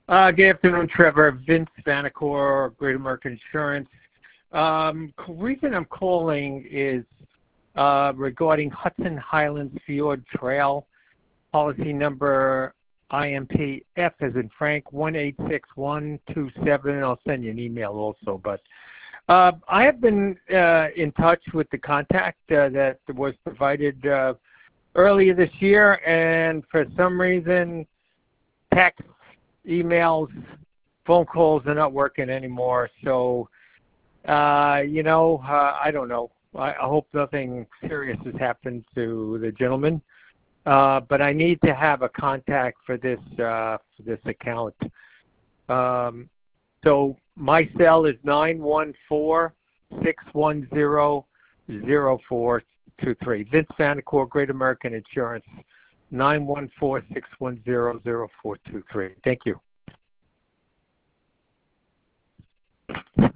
Good afternoon, Trevor. Vince Vanacore, Great American Insurance. Reason I'm calling is regarding Hudson Highlands Fjord Trail, policy number IMPF as in Frank 186127. I'll send you an email also. But I have been in touch with the contact that was provided earlier this year, and for some reason, text, emails, phone calls are not working anymore. So, I don't know. I hope nothing serious has happened to the gentleman. But I need to have a contact for this account. So my cell is 914-610-0423. Vince Vanacore, Great American Insurance, 914-610-0423. Thank you.